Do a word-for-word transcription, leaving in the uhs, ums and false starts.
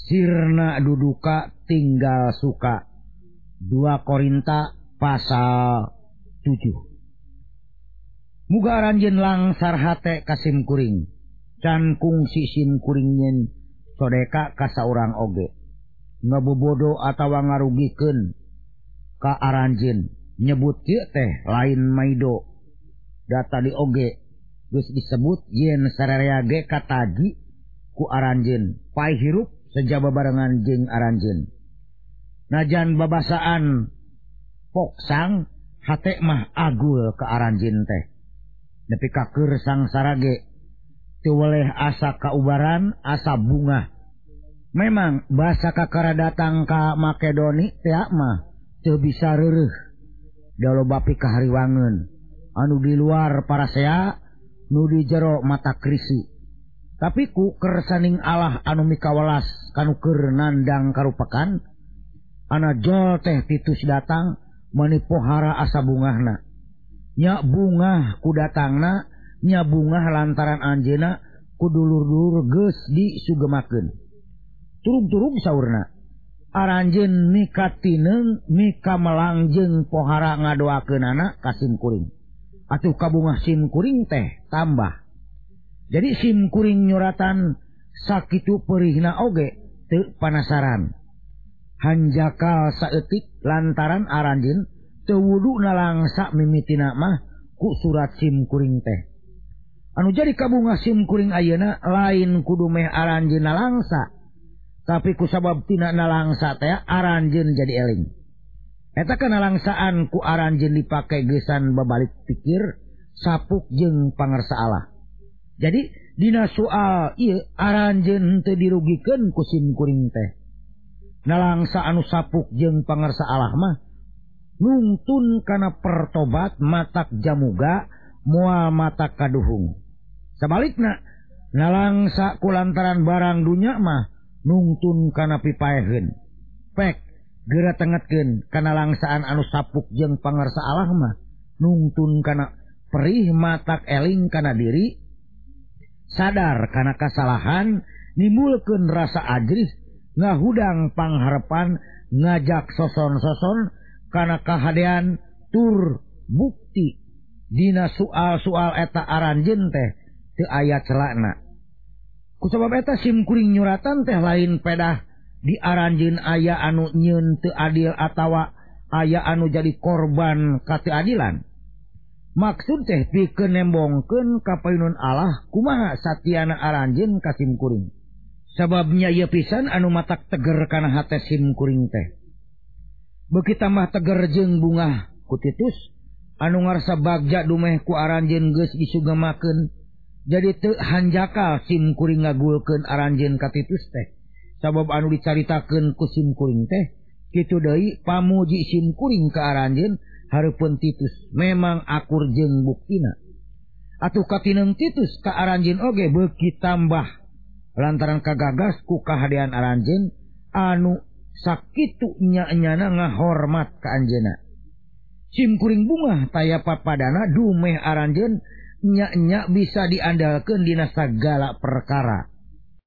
sirna duduka tinggal suka. Dua Korinta pasal tujuh. Muga aranjeun langsar hate ka sim kuring, can kungsi sim kuringin sodeka ka saurang oge. Ngabobodo atawa ngarugikeun ka aranjeun, nyebut kieu teh lain maido. Data di oge geus disebut yen sararea ge kataji ku aranjeun, pai hirup sejaba barengan jeung aranjeun. Najan babasaan poksang hate mah agul ka aranjeun teh. Nepi ka keur sangsara ge teu weleh asa kaubaran, asa bunga. Memang basa kakara datang ka Makedoni teh mah teu bisa reureuh. Da loba pikahariwangeun anu di luar parasea, nu di jero mata krisi. Tapi ku kersaning Allah anu mikawelas kanu keur nandang karupakan, ana jol teh Titus datang mani pohara asa bungahna. Nya bungah ku datangna, nya bungah lantaran anjeuna ku dulur-dulur geus disugemakeun. Turug-turug saurna, aranjeun mika tineung mika melang jeung pohara ngadoakeunana ka sim kuring. Atuh kabungah sim kuring teh tambah. Jadi sim kuring nyuratan sakitu perihna oge teu panasaran. Hanjakal saeutik lantaran aranjeun teu wudu nalangsa mimitina mah ku surat sim kuring teh. Anu jadi kabungah sim kuring ayeuna lain kudu meh aranjeun nalangsa, tapi ku sabab tina nalangsa teh aranjeun jadi eling. Eta kana langsaan ku aranjeun dipake geusan babalik pikir, sapuk jeung pangarsa Allah. Jadi dina soal ieu aranjeun teu dirugikeun ku sim kuring teh. Nalangsa anu sapuk jeung pangarsa Allah mah nuntun kana pertobat matak jamuga moal matak kaduhung. Sabalikna nalangsa kulantaran barang dunya mah nuntun kana pipaeheun. Pek geura tengetkeun kana langsaan anu sapuk jeung pangarsa Allah mah nuntun kana perih matak eling kana diri, sadar kana kasalahan, nimbulkeun rasa ajrih, ngahudang pangharepan, ngajak soson-soson kana kahadean tur bukti dina soal-soal eta aranjeun teh teu aya celana. Kusabab eta sim kuring nyuratan teh lain pedah di aranjeun aya anu nyieun teu adil atawa aya anu jadi korban ka teu adilan. Maksud teh pikeun nembongkeun ka payunan Allah kumaha satiana aranjeun ka sim kuring. Sababnya ieu pisan anu matak teger kana hate sim kuring teh. Beuki tambah teger jeung bungah ku Titus anu ngarsa bagja dumeh ku aranjeun geus disugemakeun. Jadi teu hanjakal sim kuring ngagulkeun aranjeun ka Titus teh. Sabab anu dicaritakeun ku sim kuring teh kitu deui pamuji sim kuring ka aranjeun hareupeun Titus memang akur jeung buktina. Atuh katineung Titus ka aranjeun oge beuki tambah lantaran kagagas ku kahadean aranjeun anu sakitu nya-nyana ngahormat ka anjeunna. Sim kuring bungah taya papadana dumeh aranjeun nya-nya bisa diandalkeun dina sagala perkara.